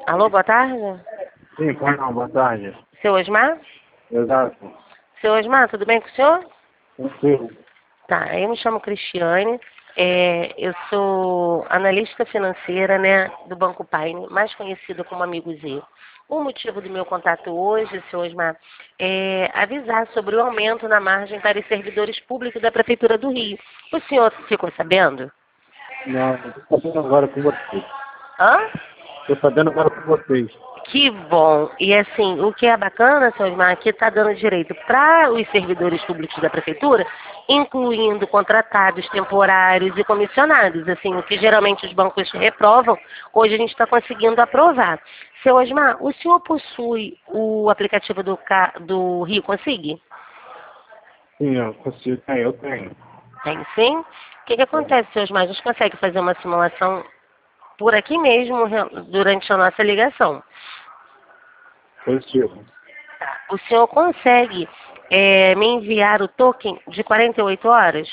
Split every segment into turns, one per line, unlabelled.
Alô, boa tarde.
Sim, pois não, boa tarde.
Seu Osmar?
Exato.
Seu Osmar, tudo bem com o senhor?
Tranquilo.
Tá, eu me chamo Cristiane, eu sou analista financeira, né, do Banco Paine, mais conhecido como Amigo Z. O motivo do meu contato hoje, seu Osmar, é avisar sobre o aumento na margem para os servidores públicos da Prefeitura do Rio. O senhor ficou sabendo?
Não, estou sabendo agora com vocês.
Hã?
Estou sabendo agora com vocês.
Que bom. E assim, o que é bacana, seu Osmar, que está dando direito para os servidores públicos da prefeitura, incluindo contratados, temporários e comissionados. Assim, o que geralmente os bancos reprovam, hoje a gente está conseguindo aprovar. Seu Osmar, o senhor possui o aplicativo do Rio Consig?
Sim, eu consigo. Eu tenho.
Tem sim? O que acontece, seu Osmar? A gente consegue fazer uma simulação por aqui mesmo durante a nossa ligação.
Positivo.
O senhor consegue me enviar o token de 48 horas?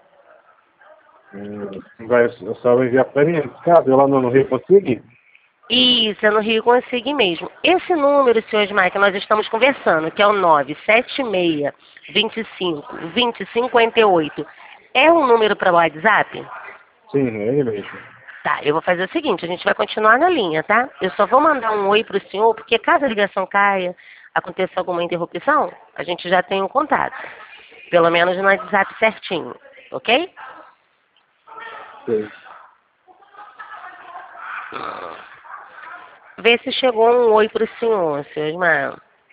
Eu só vou enviar para mim. Caso eu lá no Rio consiga?
Isso, é no Rio Consig mesmo. Esse número, senhor Osmar, que nós estamos conversando, que é o 976-25-2058, é um número para o WhatsApp?
Sim, é ele mesmo.
Tá, eu vou fazer o seguinte, a gente vai continuar na linha, tá? Eu só vou mandar um oi para o senhor, porque caso a ligação caia, aconteça alguma interrupção, a gente já tem um contato. Pelo menos no WhatsApp certinho, ok?
Sim.
Vê se chegou um oi para o senhor, seu Ismael.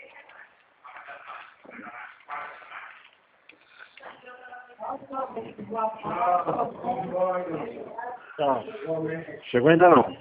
Tá. Chegou ainda não?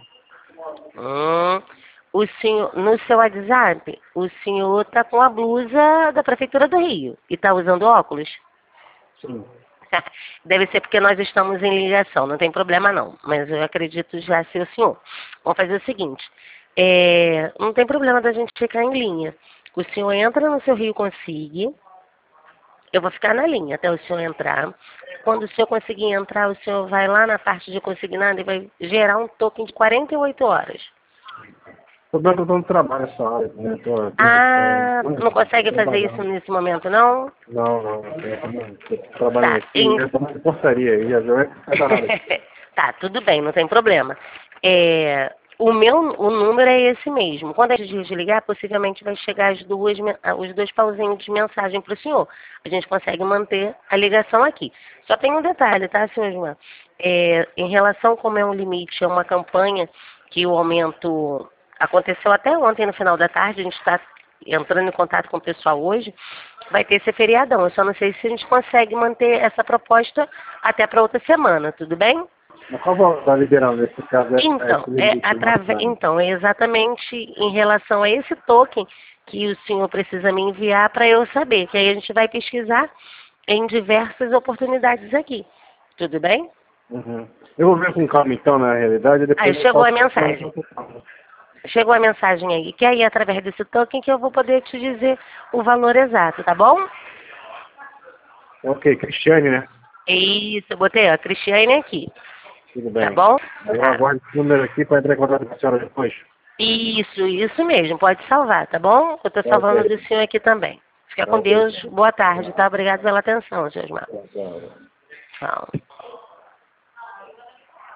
O senhor, no seu WhatsApp, o senhor está com a blusa da Prefeitura do Rio e está usando óculos?
Sim.
Deve ser porque nós estamos em ligação, não tem problema não, mas eu acredito já ser o senhor. Vamos fazer o seguinte, não tem problema da gente ficar em linha. O senhor entra no seu Rio Consig, eu vou ficar na linha até o senhor entrar. Quando o senhor conseguir entrar, o senhor vai lá na parte de consignado e vai gerar um token de 48 horas.
O problema é que eu estou no trabalho nessa hora. Né?
Não consegue fazer isso nesse momento, não?
Não. Estou trabalhando
Tá,
aqui. Eu estou na portaria aí. Já é
tá, tudo bem, não tem problema. O número é esse mesmo. Quando a gente desligar, possivelmente vai chegar os dois pauzinhos de mensagem para o senhor. A gente consegue manter a ligação aqui. Só tem um detalhe, tá, senhor João? Em relação como é um limite, é uma campanha que o aumento aconteceu até ontem no final da tarde, a gente está entrando em contato com o pessoal hoje, vai ter esse feriadão. Eu só não sei se a gente consegue manter essa proposta até para outra semana, tudo bem?
Mas qual o valor da liberal nesse caso?
Então, é exatamente em relação a esse token que o senhor precisa me enviar para eu saber, que aí a gente vai pesquisar em diversas oportunidades aqui. Tudo bem?
Uhum. Eu vou ver com calma então, na realidade. Depois
Aí chegou a mensagem. Chegou a mensagem aí, que aí através desse token que eu vou poder te dizer o valor exato, tá bom?
Ok, Cristiane, né?
Isso, eu botei a Cristiane aqui.
Tudo bem.
Tá bom?
Eu aguardo esse número aqui para entrar em contato com a senhora depois.
Isso mesmo, pode salvar, tá bom? Eu estou salvando do senhor aqui também. Fica com Deus, boa tarde, tá? Obrigado pela atenção, senhor Osmar. Tchau.